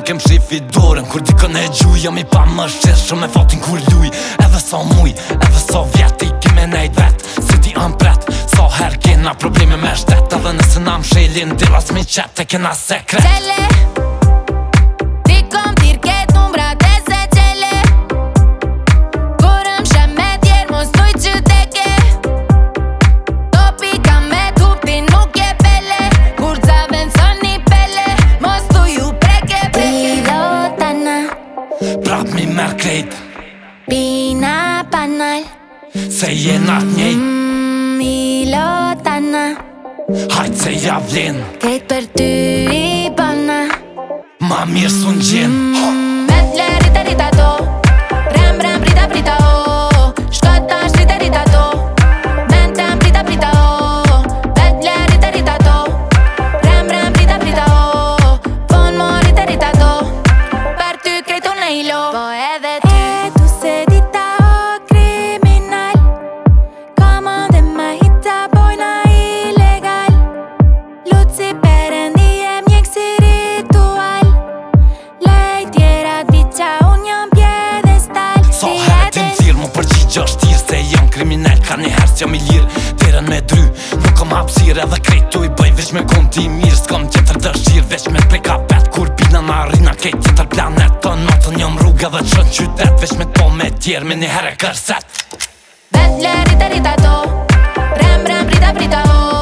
kem shif i dorën Kur dikën e gjuj jam I pa më shqesh Shumë e fatin kur luj Edhe sa muj, edhe sa vjet I kime nejt vet Si ti ampret Sa her kena probleme me shtet Edhe nëse na mshelin Dilas mi qet e kena sekret Qele Ti kom tir ket numbrat e se qele Kur shem me tjer mos tuj që teke Topi ka me tupti nuk je pele Kur zaven son I pele Mos tu ju preke Pilotana Prap mi mer krejt Pina panal Se jena t'njejt Milotana Hajt se javlin Krejt për ty I bona Ma mirë s'un gjin Metle rita rita do Rem rem prita prita o Shkota shrita rita do Mentem prita prita o Metle rita rita do Rem rem prita prita o Von mo rita rita do Për ty krejt unë e ilo Po edhe ty E tu se dita o kriminal Komande ma hita bojna ilegal Luci perendi e mjek si ritual Lej tjerat biqa unë jam pjedestal Sa herë t'im thirë mu përgjigj është tirë Se jam kriminal ka një herë s'jam I lirë Teren me dry Nuk kom hapsirë edhe krejt tu I bëj Veç me kom ti mirë s'kom tjetër dëshirë Veç me prej kapet Kur pina na rina kejt tjetër planet Të natën jam rrugë edhe qën qytet Veç me t'po me tjerë me një herë e kërset Vetle rita rita do Rem rem prita prita o